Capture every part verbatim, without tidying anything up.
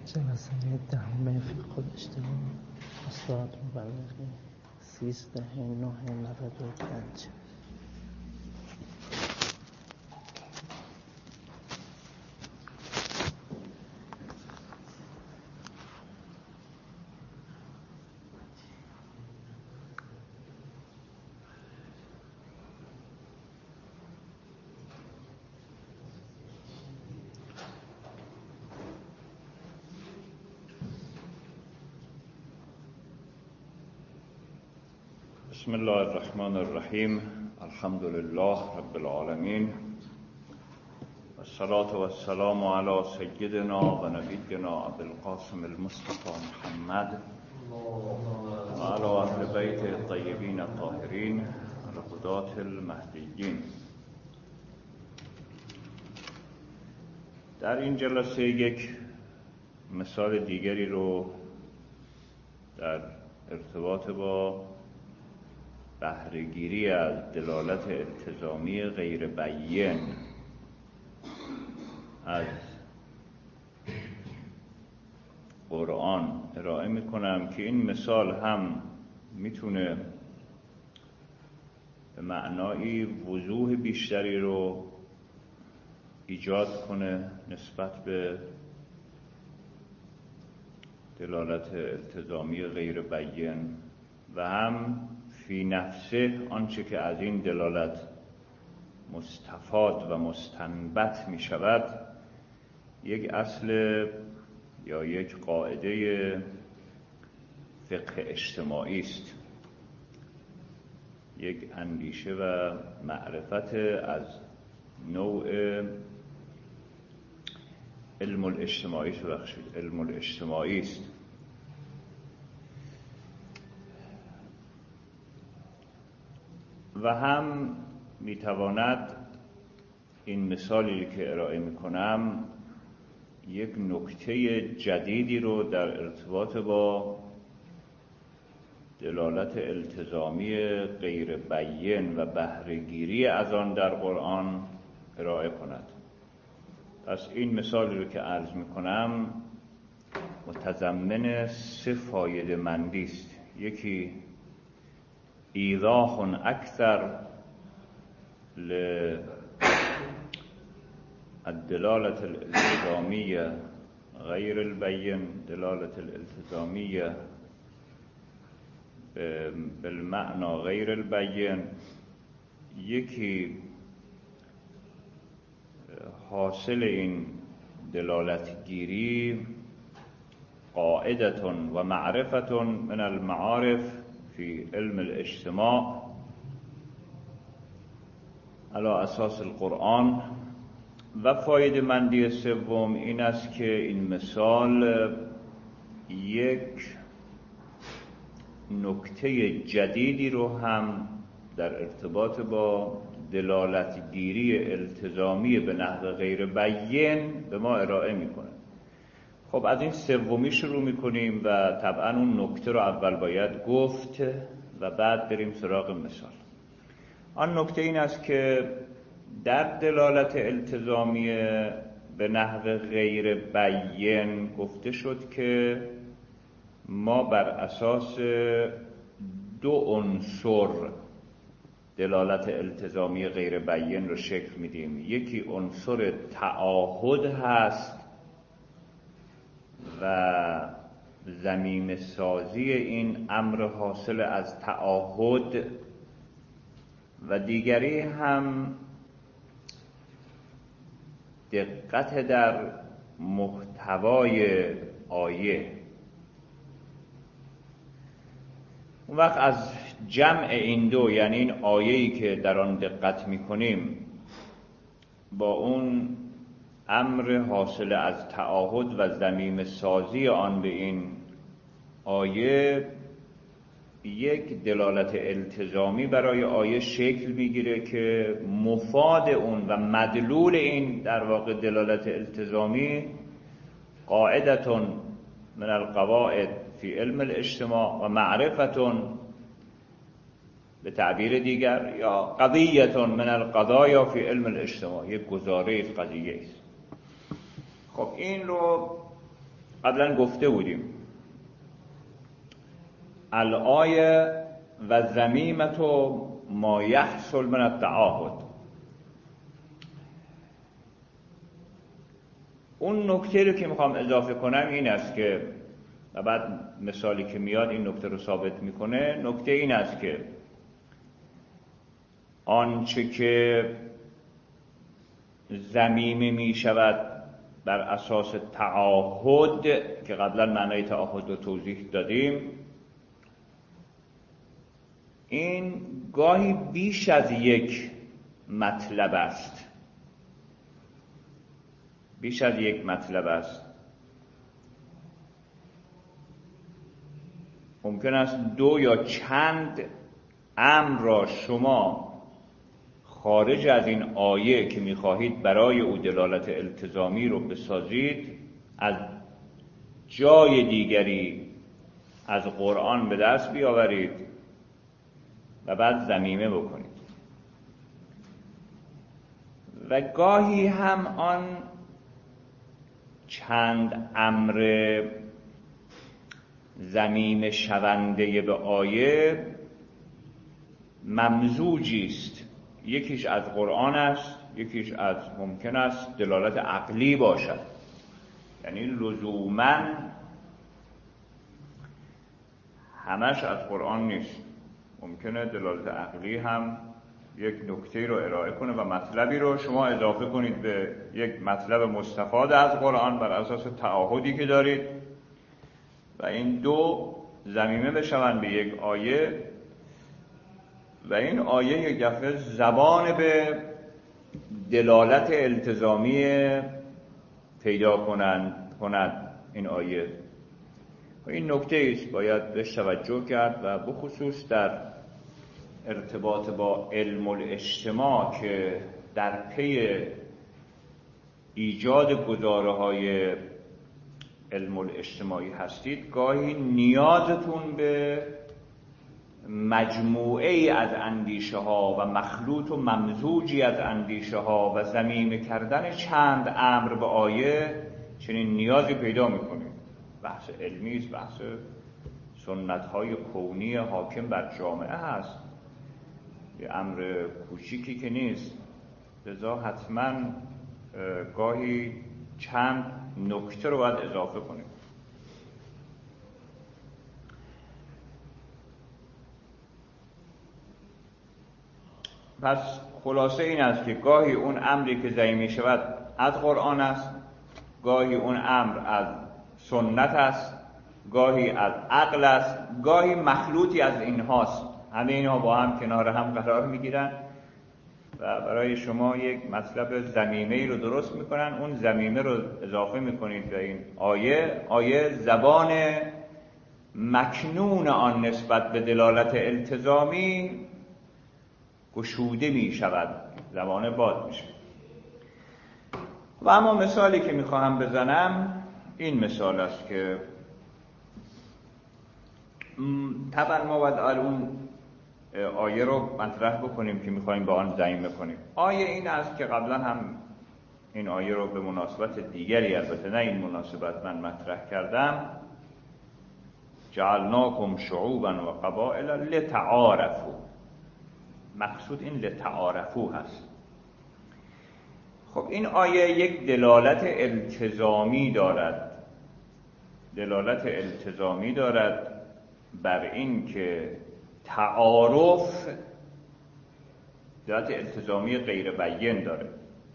جلسه دهم فقه الاجتماع استاد مبلغی سیزده نه نود و پنج. بسم الله الرحمن الرحیم. الحمد لله رب العالمین والصلاة والسلام علی سیدنا و نبینا ابوالقاسم المصطفى محمد و علی اهل بیت الطیبین الطاهرین الهداة المهدیین. در این جلسه یک مثال دیگری رو در ارتباط با بهره‌گیری از دلالت التزامی غیر بیان از قرآن ارائه میکنم که این مثال هم میتونه به معنای وضوح بیشتری رو ایجاد کنه نسبت به دلالت التزامی غیر بیان و هم فی نفسه آنچه که از این دلالت مستفاد و مستنبط می شود یک اصل یا یک قاعده فقه اجتماعی است، یک اندیشه و معرفت از نوع علم الاجتماعی بخشید علم الاجتماعی است. و هم میتواند این مثالی که ارائه میکنم یک نکته جدیدی رو در ارتباط با دلالت التزامی غیر بیان و بهره‌گیری از آن در قرآن ارائه کند. پس این مثالی رو که عرض میکنم متضمن سه فایده مندی است. یکی ایضاح اکثر للدلالة الالتزامیه غیر البین، دلالت الالتزامیه بالمعنى غیر البین. یکی حاصل این دلالت گیری قاعدة و معرفة من المعارف فی علم الاجتماع علی اساس القرآن. و فایده مندی سوم این است که این مثال یک نکته جدیدی رو هم در ارتباط با دلالت گیری التزامی به نحو غیر بیان به ما ارائه میکنه. خب از این سومی شروع میکنیم و طبعا اون نکته رو اول باید گفت و بعد بریم سراغ مثال. آن نکته این است که در دلالت التزامی به نحو غیر بیان گفته شد که ما بر اساس دو عنصر دلالت التزامی غیر بیان رو شکل میدیم. یکی عنصر تعاهد هست و ضمیمه سازی این امر حاصل از تعاهد، و دیگری هم دقت در محتوای آیه. اون وقت از جمع این دو، یعنی این آیه‌ای که در آن دقت می‌کنیم با اون امر حاصل از تعاهد و ضمیمه سازی آن به این آیه، یک دلالت التزامی برای آیه شکل میگیره که مفاد اون و مدلول این در واقع دلالت التزامی قاعدة من القواعد فی علم الاجتماع و معرفة به تعبیر دیگر یا قضیة من القضایا فی علم الاجتماع، یک گزاره قضیه است. خب این رو قبلا گفته بودیم الآیه و ذمیمة ما یحصل من التعاهد. اون نکته رو که میخوام اضافه کنم این است که و بعد مثالی که میاد این نکته رو ثابت میکنه. نکته این است که آنچه که ذمیمه میشود بر اساس تعاهد که قبلا معنای تعاهد رو توضیح دادیم، این گاهی بیش از یک مطلب است بیش از یک مطلب است ممکن است دو یا چند امر را شما خارج از این آیه که می‌خواهید برای او دلالت التزامی رو بسازید از جای دیگری از قرآن به دست بیاورید و بعد ضمیمه بکنید. و گاهی هم آن چند امر ضمیمه شونده به آیه ممزوجی است، یکیش از قرآن است، یکیش از ممکن است دلالت عقلی باشد. یعنی لزوماً همش از قرآن نیست، ممکنه دلالت عقلی هم یک نکته رو ارائه کنه و مطلبی رو شما اضافه کنید به یک مطلب مستفاد از قرآن بر اساس تعاهدی که دارید و این دو ضمیمه بشوند به یک آیه و این آیه یک دفعه زبان به دلالت التزامی پیدا کنند کند این آیه. و این نکته است باید بهش توجه کرد و بخصوص در ارتباط با علم الاجتماع که در پی ایجاد گزاره‌های علم الاجتماعی هستید، گاهی نیازتون به مجموعه ای از اندیشه ها و مخلوط و ممزوجی از اندیشه ها و ضمیمه کردن چند امر به آیه چنین نیازی پیدا میکنید. بحث علمی است، بحث سنت های کونی حاکم بر جامعه هست، یه امر کوچیکی که نیست. لذا حتما گاهی چند نکته رو باید اضافه کنیم. پس خلاصه این است که گاهی اون امری که ضمیمه شود از قرآن است، گاهی اون امر از سنت است، گاهی از عقل است، گاهی مخلوطی از اینهاست. همه اینها با هم کنار هم قرار میگیرن و برای شما یک مطلب ضمیمه‌ای رو درست میکنن. اون ضمیمه رو اضافه میکنید به این آیه. آیه زبان مکنون آن نسبت به دلالت التزامی گشوده میشود، زبان باد میشه. و اما مثالی که میخواهم بزنم این مثال است که طبعا ما باید اون آیه رو مطرح بکنیم که میخوایم با آن ضمیمه کنیم. آیه این است که قبلا هم این آیه رو به مناسبت دیگری، البته نه این مناسبت، من مطرح کردم. جعلناکم شعوبا و قبائل لتعارفوا. مقصود این لتعارفوا هست. خب این آیه یک دلالت التزامی دارد دلالت التزامی دارد بر این که تعارف دلالت التزامی غیر بیان داره.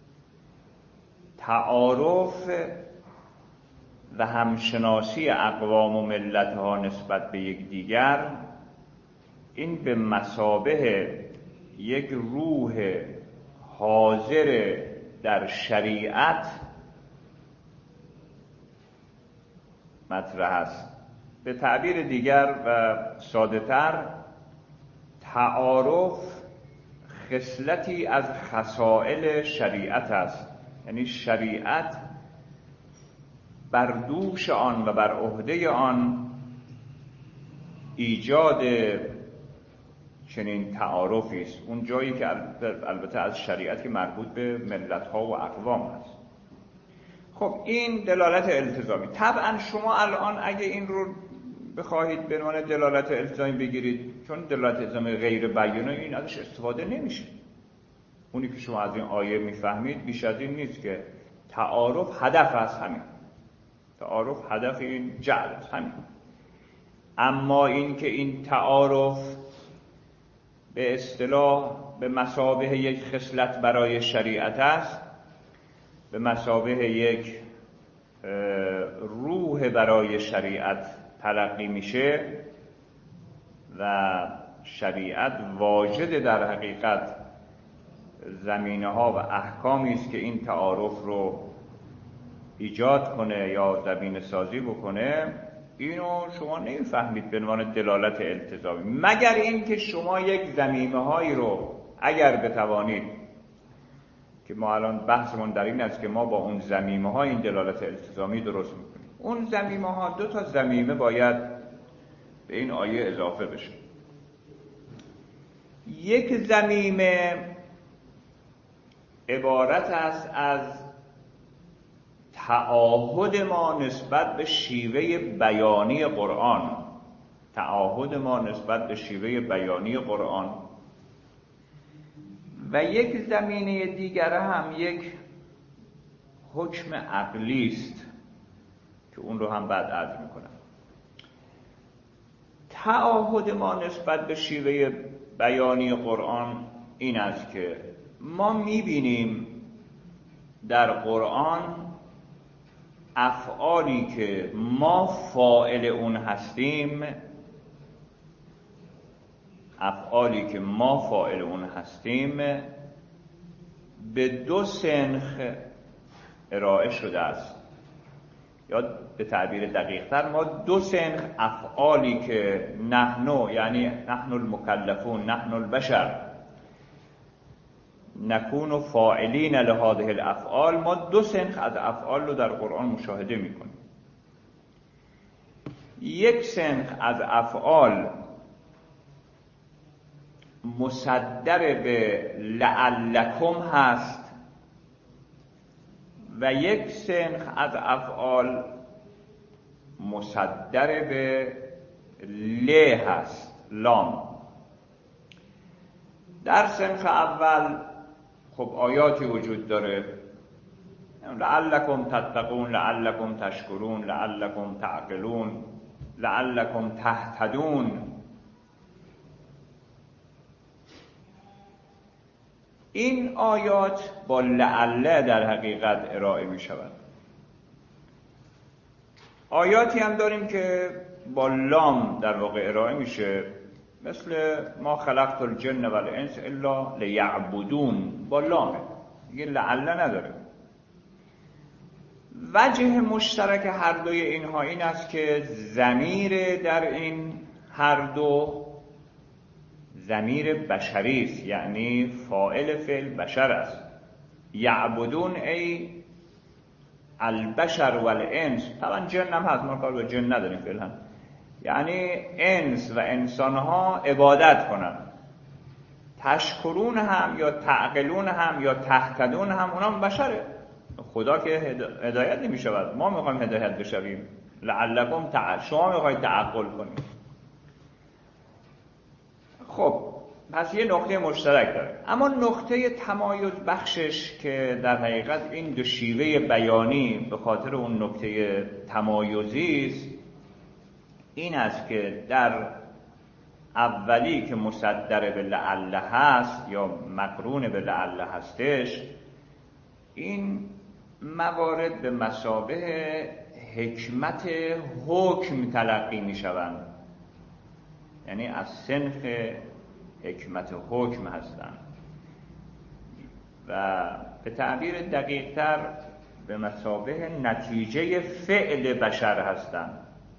تعارف و همشناسی اقوام و ملت‌ها نسبت به یکدیگر، این به مثابه یک روح حاضر در شریعت مطرح است. به تعبیر دیگر و ساده‌تر، تعارف خصلتی از خصائل شریعت است. یعنی شریعت بر دوش آن و بر عهده آن ایجاد چنین تعارفی است. اون جایی که البته از شریعت که مربوط به ملت‌ها و اقوام است. خب خب این دلالت التزامی. طبعا شما الان اگه این رو بخواهید به عنوان دلالت التزامی بگیرید، چون دلالت التزامی غیر بیانه، این ازش استفاده نمیشه. اونی که شما از این آیه میفهمید بیش از این نیست که تعارف هدف است، همین تعارف هدف این جعل است، همین. اما این که این تعارف به اصطلاح به مثابه یک خصلت برای شریعت است، به مثابه یک روح برای شریعت تلقی میشه و شریعت واجد در حقیقت زمینه ها و احکامی است که این تعارف رو ایجاد کنه یا زمینه سازی بکنه، اینو شما نمیفهمید به عنوان دلالت التزامی، مگر اینکه شما یک زمینه هایی رو اگر بتوانید، که ما الان بحثمون در این است که ما با اون زمینه ها این دلالت التزامی درست میکنیم. اون زمینه ها دو تا زمینه باید به این آیه اضافه بشه. یک زمینه عبارت است از تعاهد ما نسبت به شیوه بیانی قرآن، تعاهد ما نسبت به شیوه بیانی قرآن، و یک زمینه دیگر هم یک حکم عقلی است که اون رو هم بعد عرض میکنم. تعاهد ما نسبت به شیوه بیانی قرآن این است که ما میبینیم در قرآن افعالی که ما فاعل اون هستیم، افعالی که ما فاعل اون هستیم به دو سنخ ارائه شده است، یا به تعبیر دقیق‌تر ما دو سنخ افعالی که نحن، یعنی نحن المکلفون، نحن البشر نکون فاعلین لهذه الافعال، ما دو سنخ از افعال رو در قرآن مشاهده میکنیم. یک سنخ از افعال مصدر به لعلکم هست و یک سنخ از افعال مصدر به ل هست، لام. در سنخ اول خب آیاتی وجود داره، لعلکم تتقون، لعلکم تشکرون، لعلکم تعقلون، لعلکم تهتدون. این آیات با لعله در حقیقت ارائه می شود. آیاتی هم داریم که با لام در واقع ارائه میشه، مثل ما خلقت الجن و الانس الا لیعبدون، با لامه، دیگه لعله نداره. وجه مشترک هر دوی اینها این است که ضمیر در این هر دو ضمیر بشری است، یعنی فاعل فعل بشر است. یعبدون ای البشر و الانس، طبعا جن هم هست، ما کار با جن نداریم فعلا، یعنی انس و انسانها عبادت کنن. تشکرون هم یا تعقلون هم یا تهتدون هم اونام بشره. خدا که هدایت نمی شود، ما میخوایم هدایت بشویم. لعلکم تعقل، شما میخواید تعقل کنید. خب پس یه نقطه مشترک داره، اما نقطه تمایز بخشش که در حقیقت این دو شیوه بیانی به خاطر اون نقطه تمایزی است، این است که در اولی که مصدر به لعله هست یا مقرون به لعله هستش، این موارد به مثابه حکمت حکم تلقی می شوند، یعنی از صنف حکمت حکم هستند و به تعبیر دقیق تر به مثابه نتیجه فعل بشر هستند.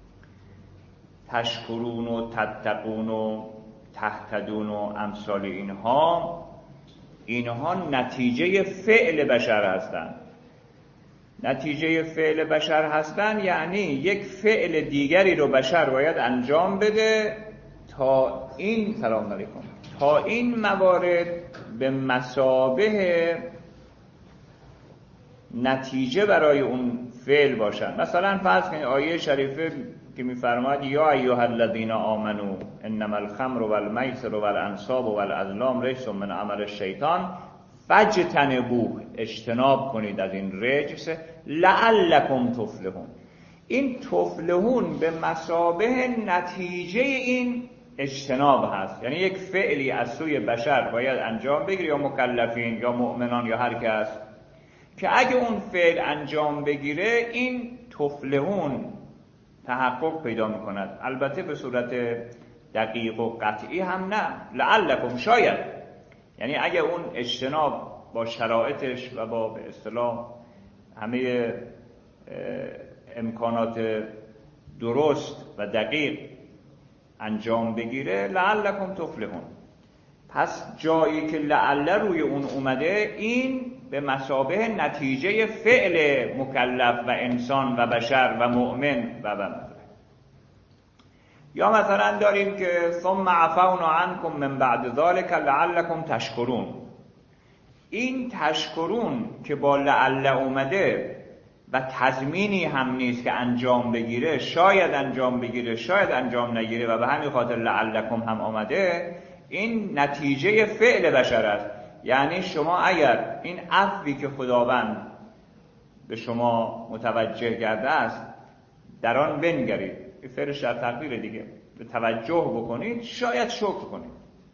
تشکرون و تتقون و تهتدون و امثال اینها، اینها نتیجه فعل بشر هستند. نتیجه فعل بشر هستند یعنی یک فعل دیگری رو بشر باید انجام بده تا این سلام علیکم تا این موارد به مثابه نتیجه برای اون فعل باشن. مثلا فرض کنید آیه شریفه که میفرماید یا ایها الذین آمنو انما الخمر والمیسر والانصاب والازلام رجس من عمل الشیطان فاجتنبوه، اجتناب کنید از این رجس، لعلکم تفلحون. این تفلحون به مثابه نتیجه این اجتناب هست، یعنی یک فعلی از سوی بشر باید انجام بگیره، یا مکلفین یا مؤمنان یا هر کس، که اگه اون فعل انجام بگیره این تفلحون تحقق پیدا میکند. البته به صورت دقیق و قطعی هم نه، لعلکم شاید، یعنی اگه اون اجتناب با شرایطش و با به اصطلاح همه امکانات درست و دقیق انجام بگیره، لعلکم تفلحون. پس جایی که لعل روی اون اومده، این به مثابه نتیجه فعل مکلف و انسان و بشر و مؤمن و و یا مثلا داریم که ثم عفونا عنکم من بعد ذلک لعلکم تشکرون. این تشکرون که با لعل اومده و تضمینی هم نیست که انجام بگیره، شاید انجام بگیره شاید انجام نگیره و به همین خاطر لعلکم هم آمده، این نتیجه فعل بشر است. یعنی شما اگر این عفوی که خداوند به شما متوجه کرده است در آن بنگرید، این فعلش در تقدیر دیگه، به توجه بکنید، شاید شکر کنید.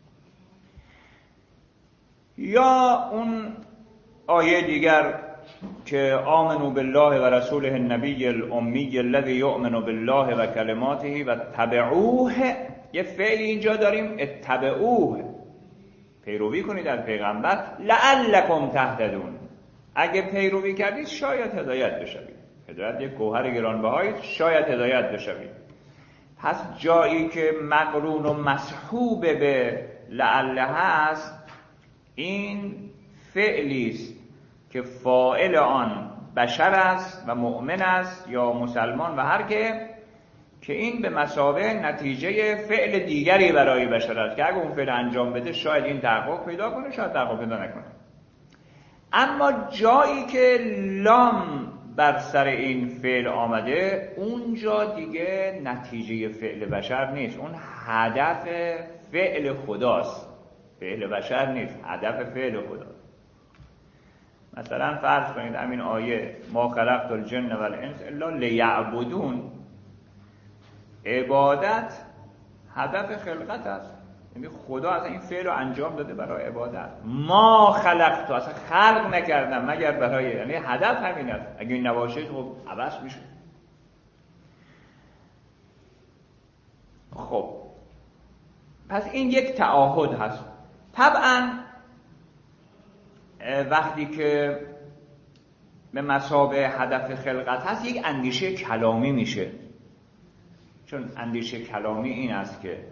یا اون آیه دیگر که آمنوا بالله و رسوله النبی الامی الذی یؤمن بالله و کلماته و تبعوه، یه فعلی اینجا داریم اتبعوه، پیروی کنید از پیغمبر، لعلکم تهتدون، اگه پیروی کردید شاید هدایت بشوید. هدایت یک گوهر گرانبهایی، شاید هدایت بشوید. پس جایی که مقرون و مصحوب به لعل هست، این فعلی است که فاعل آن بشر است و مؤمن است یا مسلمان و هر که که این به مثابه نتیجه فعل دیگری برای بشر است که اگه اون فعل انجام بده شاید این تحقق پیدا کنه، شاید تحقق پیدا نکنه. اما جایی که لام بر سر این فعل آمده، اونجا دیگه نتیجه فعل بشر نیست، اون هدف فعل خداست، فعل بشر نیست، هدف فعل خداست. مثلا فرض کنید همین آیه ما خلقت الجن والانس الا لیعبدون، عبادت هدف خلقت است، یعنی خدا از این فعل رو انجام داده برای عبادت. ما خلقت، اصلا خلق نکردم مگر برای، یعنی هدف همین است. اگه این نباشه خب عوض میشه. خب پس این یک تعهد هست. طبعا وقتی که به مثابه هدف خلقت هست، یک اندیشه کلامی میشه، چون اندیشه کلامی این است که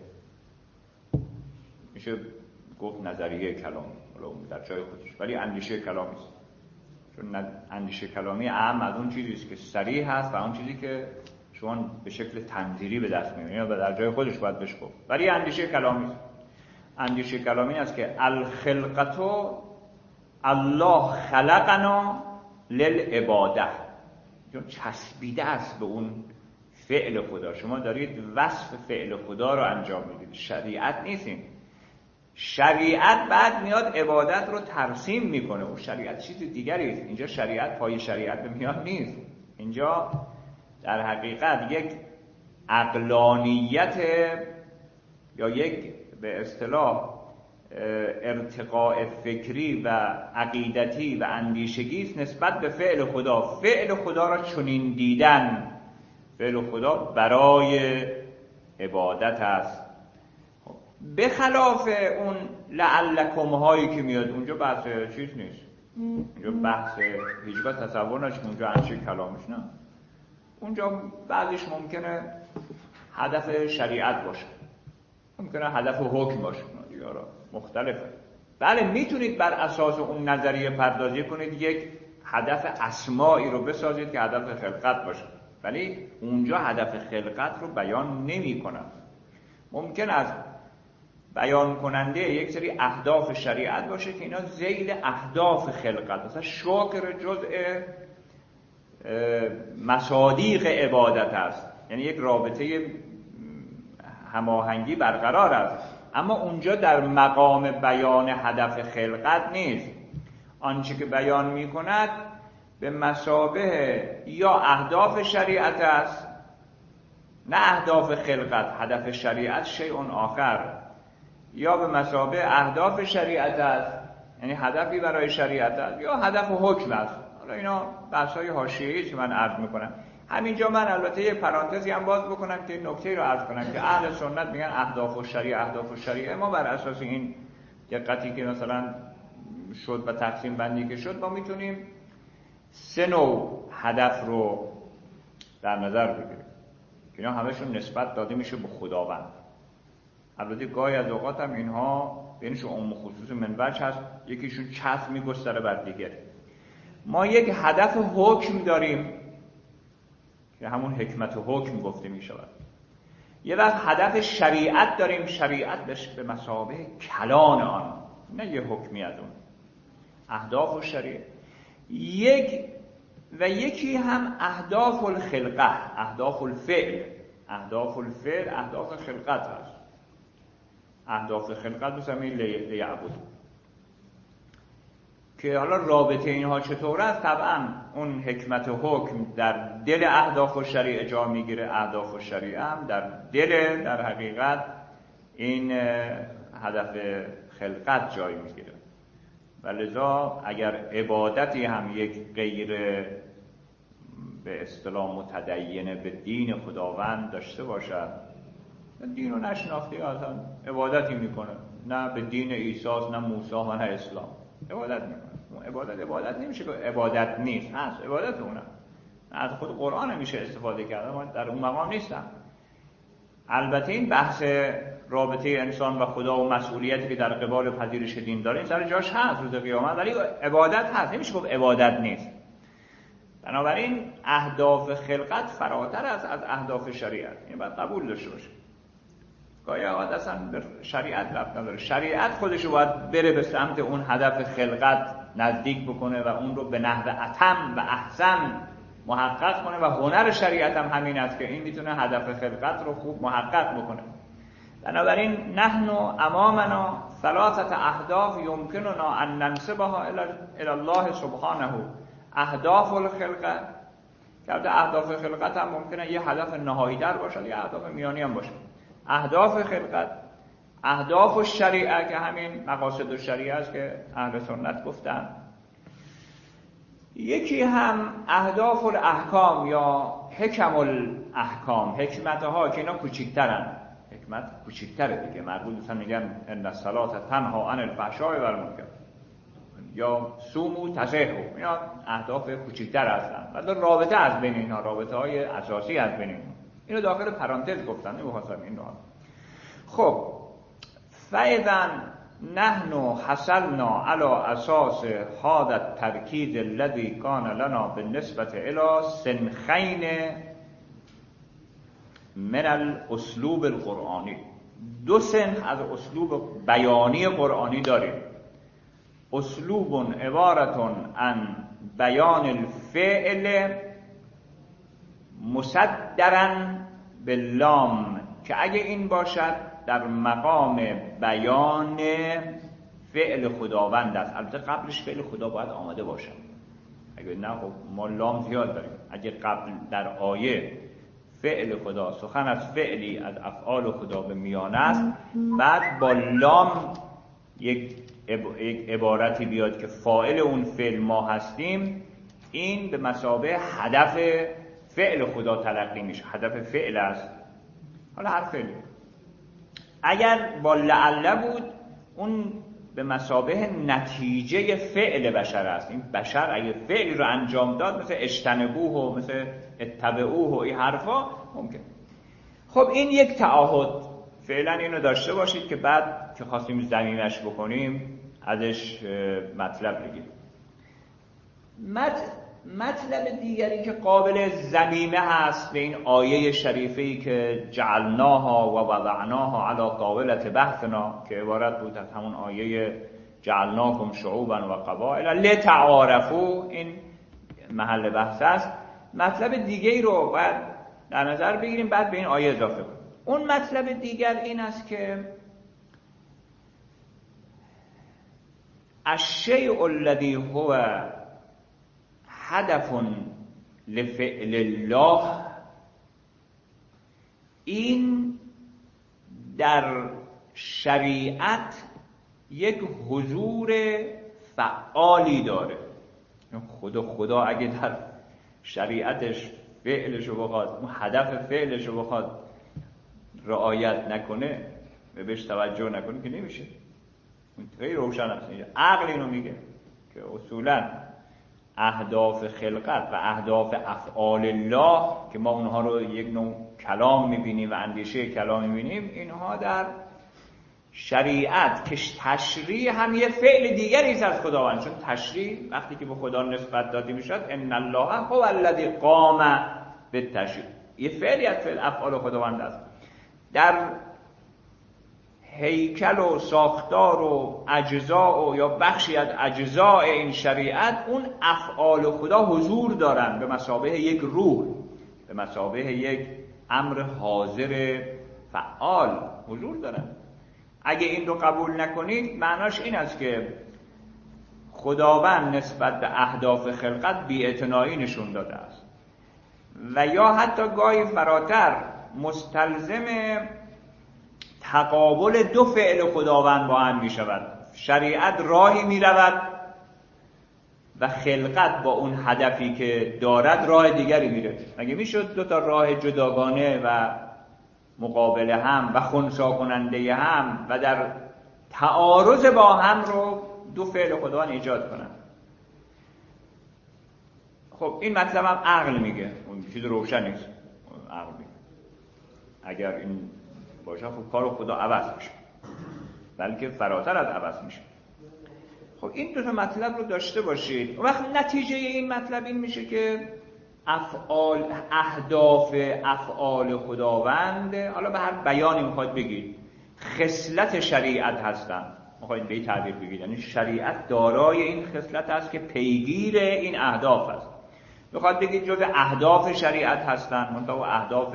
میشه گفت نظریه کلامی در جای خودش، ولی اندیشه کلامی است، چون اندیشه کلامی اهم از اون چیزی است که صریح هست و اون چیزی که شما به شکل تنظیری به دست میارید و در جای خودش باید بهش گفت، ولی اندیشه کلامی است. اندیشه کلامی است که الخلقتو الله خلقنا للعباده، چون چسبیده است به اون فعل خدا، شما دارید وصف فعل خدا رو انجام میدید، شریعت نیستین. شریعت بعد میاد عبادت رو ترسیم میکنه، اون شریعت چیز دیگری است. اینجا شریعت پای شریعت به میاد نیست، اینجا در حقیقت یک عقلانیت یا یک به اصطلاح ارتقاء فکری و عقیدتی و اندیشگی است نسبت به فعل خدا. فعل خدا را چنین دیدن، فعل خدا برای عبادت است، به خلاف اون لعلکم هایی که میاد اونجا بحث چیز نیست، اونجا بحث هیچگاه تصور نشه، اونجا انچه کلامش نه، اونجا بعضیش ممکنه هدف شریعت باشه، ممکنه هدف حکم باشه، دیگران مختلفه. بله میتونید بر اساس اون نظریه پردازی کنید، یک هدف اسمایی رو بسازید که هدف خلقت باشه، ولی اونجا هدف خلقت رو بیان نمی کنن. ممکن است بیان کننده یک سری اهداف شریعت باشه که اینا ذیل اهداف خلقت، مثلا شکر جزء مصادیق عبادت است، یعنی یک رابطه هماهنگی برقرار است، اما اونجا در مقام بیان هدف خلقت نیست. آنچه که بیان می کند به مثابه یا اهداف شریعت است، نه اهداف خلقت، هدف شریعت شیء آخر، یا به مثابه اهداف شریعت است، یعنی هدفی برای شریعت است، یا هدف حکم است. حالا اینا بحث‌های حاشیه‌ای است که من عرض می‌کنم. همینجا من البته یه پرانتزی هم باز بکنم که این نکته رو عرض کنم که اهل سنت میگن اهداف الشریعه اهداف الشریعه. ما بر اساس این دقتی که مثلا شد و تقسیم بندی که شد، ما میتونیم سه نوع هدف رو در نظر بگیریم که اینا همشون نسبت داده میشه به خداوند. البته گاهی از اوقات هم اینها بینشون عموم خصوص منبج هست، یکیشون چسب میگستره بر دیگر. ما یک هدف حکم داریم که همون حکمت و حکم گفته می شود. یه وقت هدف شریعت داریم، شریعت به مثابه کلان آن، نه یه حکمی از اون. اهداف و شریعت یک و یکی هم اهداف الخلقه، اهداف الفعل. اهداف الفعل اهداف خلقت هست. اهداف خلقت مثل این لیعبد که حالا رابطه اینها چطور است؟ طبعا اون حکمت و حکم در دل اهداف و شریعه جا میگیره، اهداف و شریعه هم در دل در حقیقت این هدف خلقت جای میگیره. و لذا اگر عبادتی هم یک غیر به اصطلاح متدین به دین خداوند داشته باشد، دین رو نشناختی اصلا عبادتی میکنه، نه به دین عیسی نه موسی و نه اسلام عبادت میکنه. عبادت عبادت نمیشه که عبادت نیست، هست عبادت اونه. از خود قرآن نمیشه استفاده کرد، ما در اون مقام نیستم. البته این بحث رابطه انسان و خدا و مسئولیتی که در قبال پذیرش دین داره این سر جاش هست روز قیامت، ولی عبادت هست، نمیشه گفت عبادت نیست. بنابراین اهداف خلقت فراتر است از اهداف شریعت، این باید قبول داشته باشه. گاهی اوقات اصلا به شریعت ربط نداره، شریعت خودش رو باید بره به سمت اون هدف خلقت نزدیک بکنه و اون رو به نحو اتم و احسن محقق کنه و هنر شریعت هم همین است که این میتونه هدف خلقت رو خوب محقق بکنه. بنابراین نحن امامنا ثلاثه اهداف یمکننا ان ننسبها الی الله سبحانه. اهداف الخلقه که اهداف خلقت هم ممکنه یه هدف نهایی در باشه یا اهداف میانی هم باشه. اهداف خلقت، اهداف الشریعه که همین مقاصد الشریعه است که اهل سنت گفتن. یکی هم اهداف الاحکام یا حکم الاحکام، حکمتها که اینا کوچیک‌ترن. حکمت کوچیک‌تره دیگه، مربوط مثلا میگن ان الصلاه تنها عن الفحشاء و المنکر یا صوموا تصحوا، اینا اهداف کوچیک‌تر هستن. بعد رابطه از بین اینها، رابطه‌های اساسی از بین اینها، اینو داخل پرانتز گفتن، نمی‌خواستم این رو. خب فاذا نحن حصلنا على اساس هذا التركيز الذي كان لنا بالنسبه الى سنخين من الاسلوب القرآنی. دو سنخ از اسلوب بیانی قرآنی داریم. اسلوب عبارت عن بیان الفعل مصدرا باللام، که اگه این باشد در مقام بیان فعل خداوند است. البته قبلش فعل خدا باید آمده باشد، اگه نه خب ما لام زیاد داریم. اگه قبل در آیه فعل خدا، سخن از فعلی از افعال خدا به میان است، بعد با لام یک عبارتی بیاد که فاعل اون فعل ما هستیم، این به مثابه هدف فعل خدا تلقی میشه. هدف فعل است، حالا هر فعلی. اگر با لعل بود، اون به مثابه نتیجه فعل بشر است. این بشر اگه فعلی رو انجام داد، مثل اجتنبوه و مثل اتبعوه و این حرفا ممکن. خب این یک تعهد، فعلا اینو داشته باشید که بعد که خواستیم زمینش بکنیم ازش مطلب بگیریم. مطلب دیگری که قابل ضمیمه هست به این آیه شریفه‌ای که جعلناها و وضعناها علی قابلة بحثنا که عبارت بود از همون آیه جعلناکم شعوبا و قبائل لتعارفوا، این محل بحث است. مطلب دیگری رو باید در نظر بگیریم بعد به این آیه اضافه کنیم. اون مطلب دیگر این است که الشیء الذی هو هدف لفعل الله، این در شریعت یک حضور فعالی داره. خدا خدا اگه در شریعتش فعلشو بخواد، هدف فعلشو بخواد رعایت نکنه و بهش توجه نکنه که نمیشه. خیلی روشن است. عقل اینو میگه که اصولا اهداف خلقت و اهداف افعال الله که ما اونها رو یک نوع کلام میبینیم و اندیشه کلام میبینیم، اینها در شریعت که تشریع هم یه فعل دیگری است از خداوند. چون تشریع وقتی که به خدا نسبت داده میشد ان الله هو الذی قام بالتشریع، یه فعلی از فعل افعال خداوند است. در هیکل و ساختار و اجزا و یا بخشی از اجزاء این شریعت اون افعال خدا حضور دارن به مثابه یک روح، به مثابه یک امر حاضر فعال حضور دارن. اگه این رو قبول نکنید معناش این است که خداوند نسبت به اهداف خلقت بی‌اعتنایی نشون داده است و یا حتی گاهی فراتر مستلزم تقابل دو فعل خداوند با هم می شود. شریعت راهی می رود و خلقت با اون هدفی که دارد راه دیگری می رود. مگه می شد دو تا راه جداگانه و مقابل هم و خنثی کننده هم و در تعارض با هم رو دو فعل خداوند ایجاد کنند؟ خب این مطلب هم عقل میگه، اون چیز روشن نیست. عقل میگه اگر این باشه خب کار خدا عوض میشه، بلکه فراتر از عوض میشه. خب این دو تا مطلب رو داشته باشید. اون وقت نتیجه این مطلب این میشه که افعال اهداف افعال خداوند، حالا به هر بیانی میخواد بگید، خصلت شریعت هستن، میخواید به این تعبیر بگید، یعنی شریعت دارای این خصلت هست که پیگیر این اهداف است. میخواد بگید جزء اهداف شریعت هستن، منتها اهداف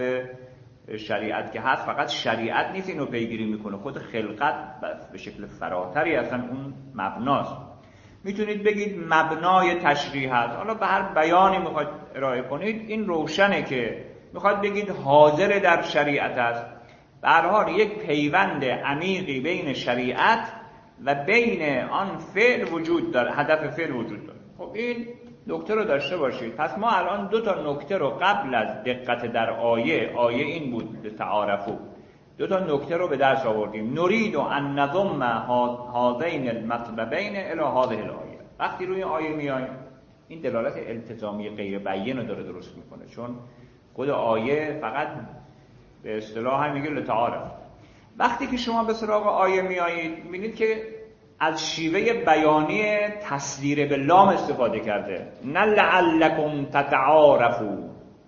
شریعت که هست فقط شریعت نیست اینو پیگیری میکنه، خود خلقت به شکل فراتری اصلا اون مبناست. میتونید بگید مبنای تشریع هست، حالا به هر بیانی میخواد ارائه کنید این روشنه که میخواد بگید حاضر در شریعت است. به هر حال یک پیوند عمیقی بین شریعت و بین آن فعل وجود داره، هدف فعل وجود داره. خب این نکته رو داشته باشید. پس ما الان دو تا نکته رو قبل از دقت در آیه، آیه این بود تعارفو، دو تا نکته رو به دست آوردیم. نرید ان نضم هذین المطلبین الی هذه الآیه. وقتی روی آیه میایم این دلالت التزامی غیر بیان رو داره درست میکنه، چون خود آیه فقط به اصطلاح هم میگه لتعارف. وقتی که شما به سراغ آیه میایید میبینید که از شیوه بیانی تصدیر به لام استفاده کرده. نه لعلکم تتعارفوا،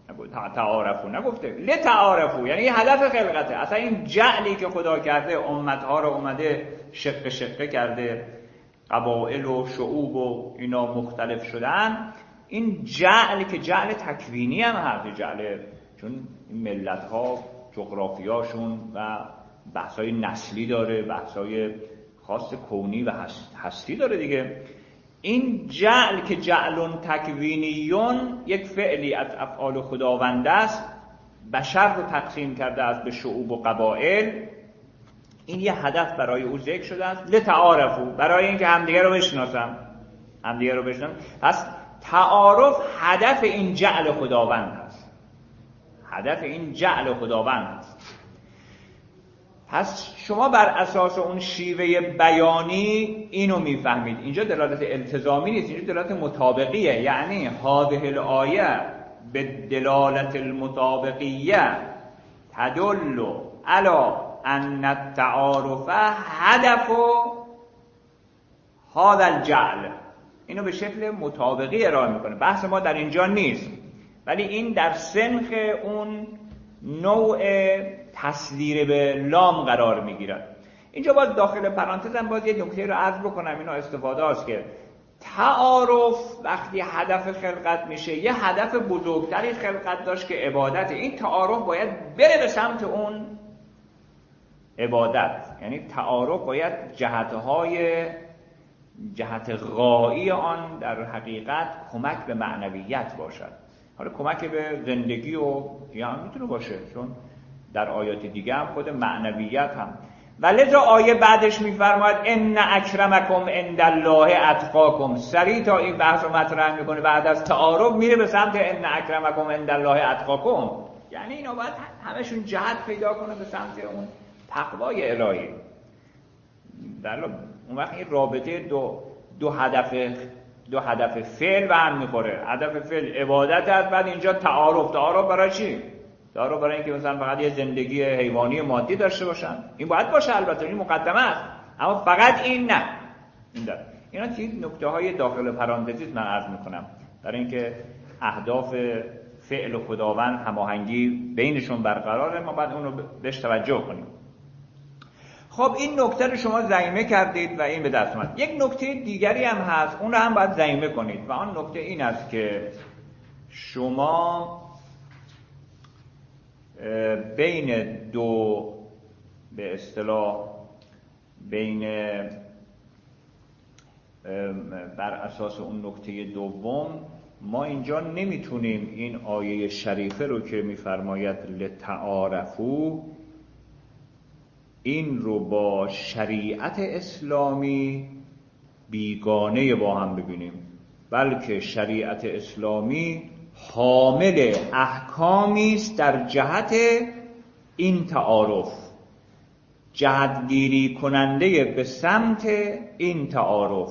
تعارفوا نگفته، لتعارفوا، یعنی هدف خلقته. اصلا این جعلی که خدا کرده امتها رو اومده شق شقه کرده، قبایل و شعوب و اینا مختلف شدن، این جعل که جعل تکوینی هم هست، جعل چون این ملت ها جغرافیاشون و بحثای نسلی داره، بحثای خاص کونی و هستی داره دیگه. این جعل که جعلون تکوینیون یک فعلی از افعال خداوند است، بشر رو تقسیم کرده است به شعوب و قبائل. این یه هدف برای او ذکر شده است، لتعارفوا، برای اینکه همدیگه رو بشناسن، همدیگه رو بشناسن. پس تعارف هدف این جعل خداوند است، هدف این جعل خداوند است. پس شما بر اساس اون شیوه بیانی اینو میفهمید. اینجا دلالت التزامی نیست، اینجا دلالت مطابقیه. یعنی هذه الآیه به دلالت المطابقیه تدل علی ان التعارف هدف هذا الجعل. اینو به شکل مطابقی ارائه میکنه. بحث ما در اینجا نیست، ولی این در سنخ اون نوع تصدیر به لام قرار میگیرد. اینجا باز داخل پرانتزم باز یه نکته رو عرض بکنم، اینو استفاده است که تعارف وقتی هدف خلقت میشه، یه هدف بزرگتری خلقت داشت که عبادت. این تعارف باید بره به سمت اون عبادت، یعنی تعارف باید جهتهای جهت غایی آن در حقیقت کمک به معنویت باشد. حالا کمک به زندگی و هم میتونه باشه، چون در آیات دیگه هم خود معنویت هم. ولذا آیه بعدش میفرماید ان اکرمکم عند الله اتقاکم. سریع تا این بحث رو مطرح میکنه، بعد از تعارف میره به سمت ان اکرمکم عند الله اتقاکم، یعنی اینا باید همشون جهت پیدا کنه به سمت اون تقوای الهی. در اون وقت این رابطه دو دو هدف دو هدف فعل به هم میخوره. هدف فعل عبادت است، بعد اینجا تعارف. تعارف برای چی؟ تعارف برای اینکه مثلا فقط یه زندگی حیوانی مادی داشته باشن. این باید باشه البته، این مقدمه است، اما فقط این نه. این داره. اینا چیز نکته های داخل پرانتزیس من عرض میکنم برای اینکه اهداف فعل و خداوند هماهنگی بینشون برقراره، ما باید اون رو بهش توجه کنیم. خب این نکته رو شما ضمیمه کردید و این به دست اومد. یک نکته دیگری هم هست، اون رو هم باید ضمیمه کنید و آن نکته این است که شما بین دو به اصطلاح بین بر اساس اون نکته دوم ما اینجا نمیتونیم این آیه شریفه رو که میفرماید لتعارفوا این رو با شریعت اسلامی بیگانه با هم ببینیم، بلکه شریعت اسلامی حامل احکامی است در جهت این تعارف، جهتگیری کننده به سمت این تعارف.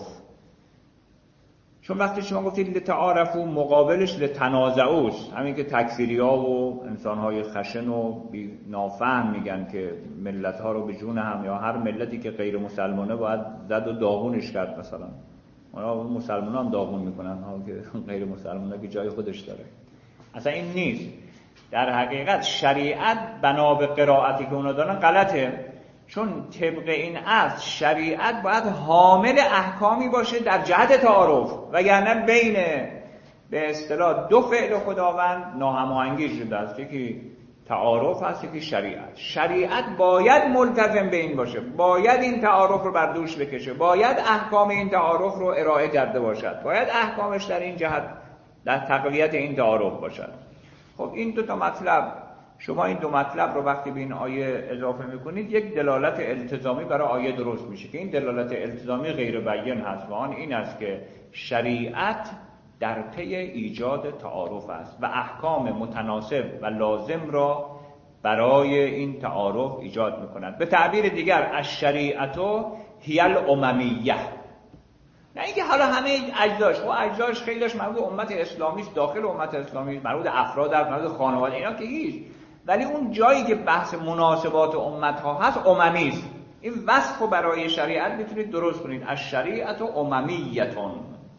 چون وقتی شما گفتید لتعارفوا مقابلش لتنازعوا، همین که تکفیری ها و انسان های خشن و نافهم میگن که ملت ها رو به جون هم، یا هر ملتی که غیر مسلمانه باید زد و داغونش کرد. مثلا اون مسلمان هم داغون میکنن ها که غیر مسلمانه که جای خودش داره. اصلا این نیست. در حقیقت شریعت بنا به قرائتی که اونا دارن غلطه، چون طبق این اصل شریعت باید حامل احکامی باشه در جهت تعارف، وگرنه بین به اصطلاح دو فعل خداوند ناهماهنگی شده است. یکی تعارف هست، یکی شریعت. شریعت باید ملتزم به این باشه، باید این تعارف رو بر دوش بکشه، باید احکام این تعارف رو ارائه کرده باشد، باید احکامش در این جهت در تقویت این تعارف باشد. خب این دو تا مطلب، شما این دو مطلب رو وقتی به این آیه اضافه میکنید یک دلالت التزامی برای آیه درست میشه که این دلالت التزامی غیر بیان هست و آن این است که شریعت در پی ایجاد تعارف است و احکام متناسب و لازم را برای این تعارف ایجاد میکند. به تعبیر دیگر الشریعت هی الاممیه، نه اینکه حالا همه اجزاش و اجزاش خیلیش مربوط امت اسلامی است، داخل امت اسلامی مربوط افراد است، مربوط خانواده، اینا که هیچ، ولی اون جایی که بحث مناسبات امت ها هست اممی است. این وصف رو برای شریعت میتونید درست کنید، الشریعت اممیتون،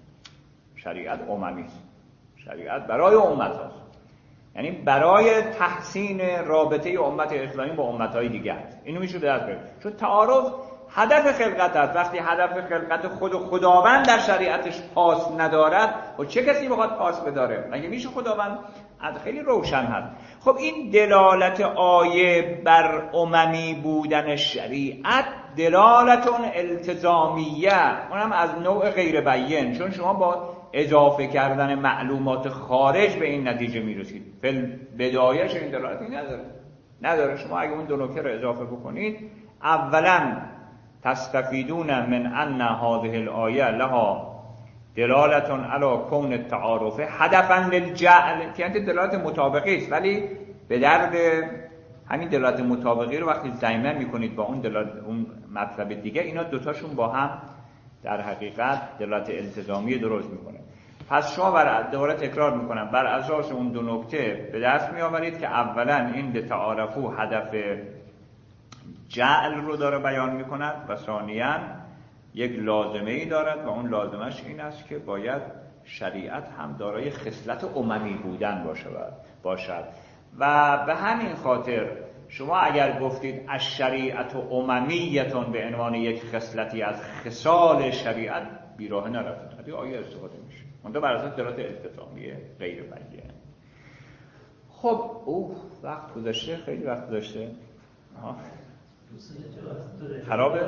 شریعت اممی است، شریعت برای امت هست، یعنی برای تحسین رابطه امت اسلامی با امت‌های دیگه است. اینو میشه به دست بیارید، چون تعارف هدف خلقت است. وقتی هدف خلقت خود و خداوند در شریعتش پاس ندارد و چه کسی بخواد پاس بداره؟ مگه میشه؟ خداوند خیلی روشن هست. خب این دلالت آیه بر اممی بودن شریعت دلالتون التزامیه، اونم از نوع غیر بیان، چون شما با اضافه کردن معلومات خارج به این نتیجه میرسید. فل بدایش این دلالتی نداره نداره شما اگه اون دو نکته رو اضافه بکنید، اولا تستفیدون من ان هذه الآیه لها دلالتون علی کون التعارف هدفا للجعل، که یعنی دلالت مطابقی است، ولی به درد همین دلالت مطابقی رو وقتی ضمیمه میکنید با اون دلالت اون مطلب دیگه، اینا دوتاشون با هم در حقیقت دلالت التزامی درست میکنه. پس شما بر دوباره تکرار میکنم، بر اساس اون دو نکته به دست میآورید که اولا این لتعارفوا هدف جعل رو داره بیان میکند و ثانیاً یک لازمه‌ای دارد و اون لازمش این است که باید شریعت هم دارای خصلت عمومی بودن باشد و به همین خاطر شما اگر گفتید الشریعت عمومیتون به عنوان یک خصلتی از خصال شریعت بیراه نرفتید. از این آیه استفاده میشه. منتها بر اساس دلالت التزامی غیر بیان. خب اوه وقت گذشته، خیلی وقت گذشته. خرابه؟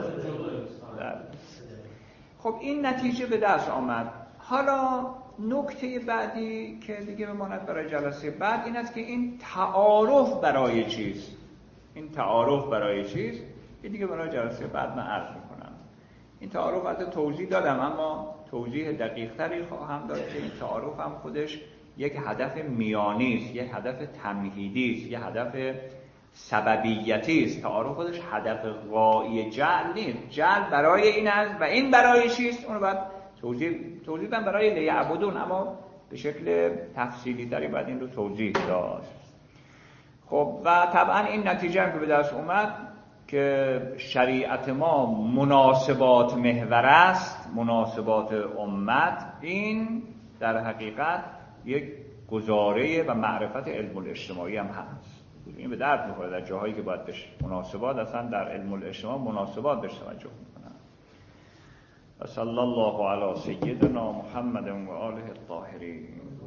خب این نتیجه به دست آمد. حالا نکته بعدی که دیگه بماند برای جلسه بعد این است که این تعارف برای چیست؟ این تعارف برای چیست؟ که دیگه برای جلسه بعد من عرض میکنم. این تعارف از توضیح دادم، اما توضیح دقیق تری خواهم داد که این تعارف هم خودش یک هدف میانی است، یک هدف تمهیدی است، یک هدف سببیتی است. تعارف خودش هدف غایی جعل نیست. جعل برای این است و این برای چیست؟ اون رو بعد توضیح توضیح بدم برای لیعبدون، اما به شکل تفصیلی تری بعد این رو توضیح داد. خب و طبعا این نتیجه هم که به دست اومد که شریعت ما مناسبات محور است، مناسبات امت، این در حقیقت یک گزاره و معرفت علم الاجتماعی هم هست. این به درد میخوره در جاهایی که باید بشه مناسبات، اصلا در علم الاجتماع مناسبات بهش توجه میکنن. و صلی الله علی سیدنا محمد و آله الطاهرین.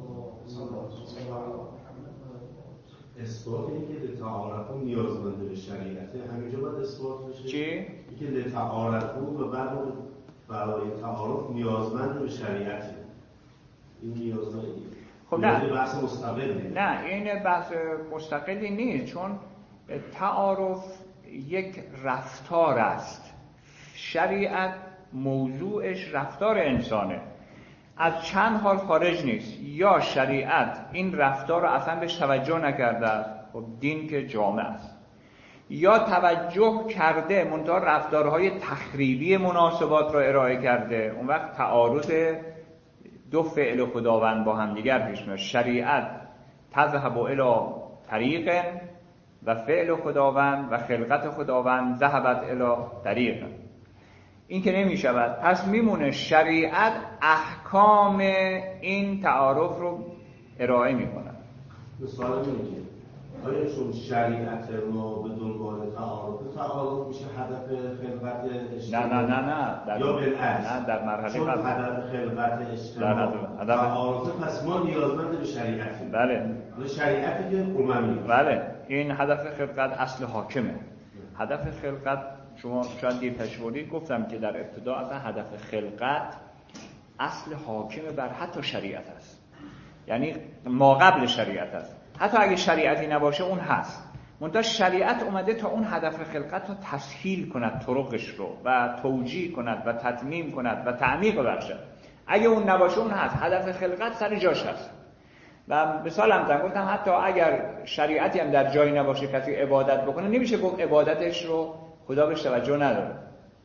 اثبات اینه که لتعارفو نیازمند به شریعته، همینجا باید اثبات بشه چی؟ اینکه لتعارفو و بعد برای تعارف نیازمند به شریعته. این نیازمند خب نه بحث مستقلی نه این بحث مستقلی نیست، چون تعارف یک رفتار است. شریعت موضوعش رفتار انسانه، از چند حال خارج نیست. یا شریعت این رفتار رو اصلا بهش توجه نکرده است، خب دین که جامع است، یا توجه کرده منتها رفتارهای تخریبی مناسبات را ارائه کرده، اون وقت تعارض دو فعل خداوند با هم دیگر پیش میاد. شریعت تذهب الی طریق و فعل خداوند و خلقت خداوند ذهبت الی طریق. این که نمی شود، پس میمونه شریعت احکام این تعارف رو ارائه می کند. مثال میگه آیا چون شریعت ما به دنبال تعارف تعارف میشه هدف خلقت اجتماع؟ نه نه نه نه در یا بالعکس نه در مرحله چون قبل هدف خلقت اجتماع هدف تعارف، پس ما نیازمند به شریعتیم. بله شریعتی که عمومی. بله این هدف خلقت اصل حاکمه. هدف خلقت شما شاید دیر تشوری گفتم که در ابتدا اصلا هدف خلقت اصل حاکم بر حتی شریعت است، یعنی ما قبل شریعت است. حتی اگه شریعتی نباشه اون هست، منتها شریعت اومده تا اون هدف خلقت رو تسهیل کند، طرقش رو و توجیه کند و تتمیم کند و تعمیق بخشد. اگه اون نباشه اون هست، هدف خلقت سر جاش هست. و مثال هم گفتم حتی اگر شریعتی هم در جایی نباشه کسی عبادت بکنه، نمیشه گفت عبادتش رو خدا بهش توجه نداره.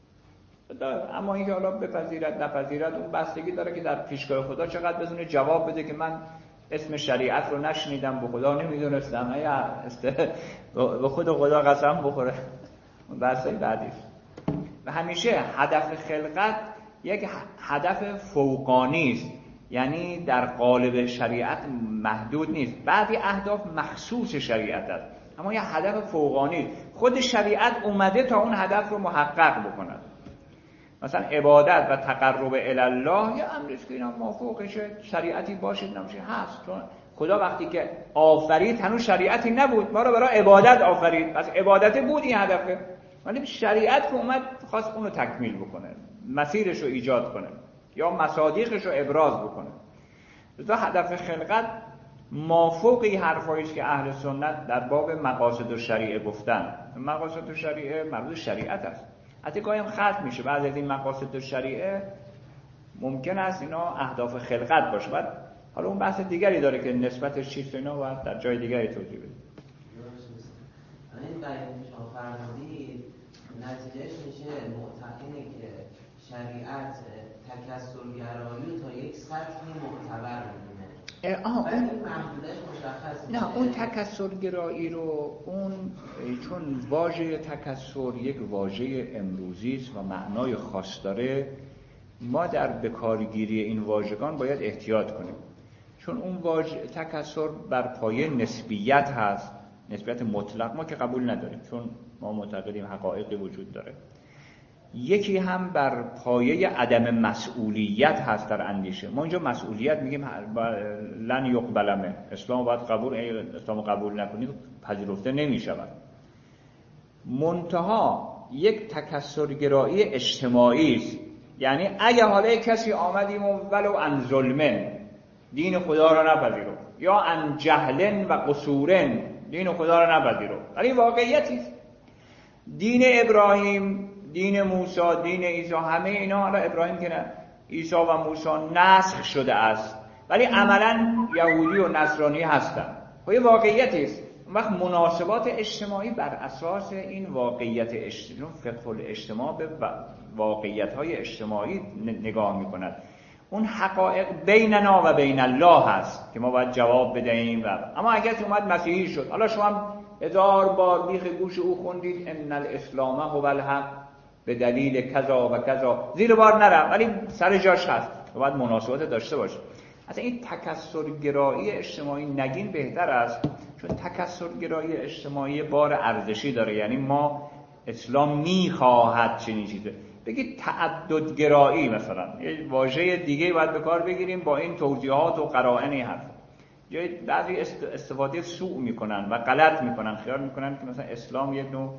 اما اینکه حالا بپذیرد نپذیرد اون بستگی داره که در پیشگاه خدا چقدر بزونه جواب بده که من اسم شریعت رو نشنیدم، به خدا نمیدونستم، یا است به خود خدا قسم بخوره. اون بحثی بعدی. و همیشه هدف خلقت یک هدف فوقانی است، یعنی در قالب شریعت محدود نیست. بعضی اهداف مخصوص شریعت است، اما یه هدف فوقانی. خود شریعت اومده تا اون هدف رو محقق بکند. مثلا عبادت و تقرب الی الله یه امری است که اینا موافقشه، شریعتی باشه نمیشه هست، چون خدا وقتی که آفرید هنوز شریعتی نبود، ما رو برای عبادت آفرید، پس عبادت بود این هدفه. ولی شریعت که اومد خواست اون رو تکمیل بکنه، مسیرش رو ایجاد کنه یا مصادیقش رو ابراز بکنه. لذا هدف خلقت مافوقی حرفایی است که اهل سنت در باب مقاصد الشریعه گفتن. مقاصد الشریعه مربوط شریعت است. حتی گاهی هم خلط میشه، بعضی از این مقاصد الشریعه ممکن است اینا اهداف خلقت باشه. بعد حالا اون بحث دیگری داره که نسبتش چیست اینا باید در جای دیگری توضیح بدیم. این بیانی شما فرمودید نتیجهش میشه معتقده که شریعت تکثرگرایی تا یک سطحی معتبر میدونه. آه اون محدودش مشخص نه اون تکثرگرایی رو اون چون واژه تکثر یک واژه امروزی است و معنای خاص داره، ما در بکارگیری این واژگان باید احتیاط کنیم، چون اون واژه تکثر بر پایه نسبیت هست، نسبیت مطلق ما که قبول نداریم چون ما معتقدیم حقایقی وجود داره. یکی هم بر پایه عدم مسئولیت هست در اندیشه. ما اینجا مسئولیت میگیم لن یقبلمه، اسلام باید قبول، اسلام قبول نکنید پذیرفته نمیشود. منتها یک تکثرگرایی اجتماعی است، یعنی اگه حالا کسی آمدیم و ولو ان ظلمن دین خدا را نپذیرفت یا ان جهلن و قصورن دین خدا را نپذیرفت، ولی واقعیتی است. دین ابراهیم، دین موسی، دین عیسی، همه اینا، حالا ابراهیم که نه، عیسی و موسی نسخ شده است ولی عملا یهودی و نصرانی هستند. خب یه واقعیتی است. اون وقت مناسبات اجتماعی بر اساس این واقعیت اجتماعی، فقه الاجتماع به واقعیت‌های اجتماعی نگاه می‌کند. اون حقایق بیننا و بین الله هست که ما باید جواب بدهیم. و اما اگر اومد مسیحی شد، حالا شما هم هزار بار بیخ گوش او خوندید ان الاسلام هو الحق به دلیل کذا و کذا، زیر بار نرم ولی سر جاش هست و باید مناسبات داشته باشه. اصلا این تکثرگرایی اجتماعی نگین بهتر است، چون تکثرگرایی اجتماعی بار ارزشی داره، یعنی ما اسلام میخواهد چنین چیزه. بگید تعددگرایی مثلا، یه واژه دیگه باید به کار بگیریم با این توضیحات و قرائن این حرف. جای بعضی استفاده سوء میکنن و غلط میکنن، خیال میکنن که مثلا اسلام یک نوع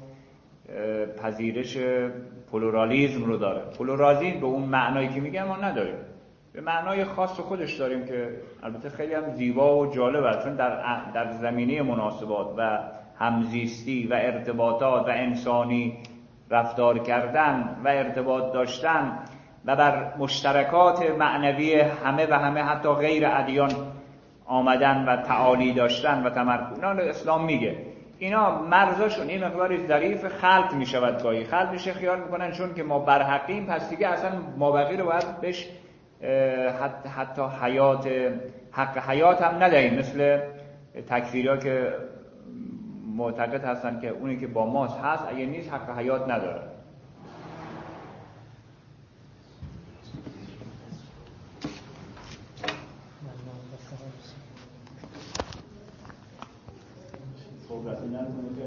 پذیرش پلورالیسم رو داره. پلورالیسم به اون معنایی که میگم ما نداریم، به معنای خاص خودش داریم که البته خیلی هم زیبا و جالب است، چون در در زمینه مناسبات و همزیستی و ارتباطات و انسانی رفتار کردن و ارتباط داشتن و بر مشترکات معنوی همه و همه حتی غیر ادیان آمدن و تعالی داشتن و تمرکز، اینا اسلام میگه. اینا مرزاشون این مقدار ظریف خلط میشود، گاهی خلط میشه، خیال میکنن چون که ما برحقیم پس دیگه اصلا مابقی رو باید بهش حتی, حتی حیات حق حیات هم ندهیم، مثل تکفیرها که معتقد هستن که اونی که با ماست هست، اگه نیست حق حیات نداره. صحبتی نکنید.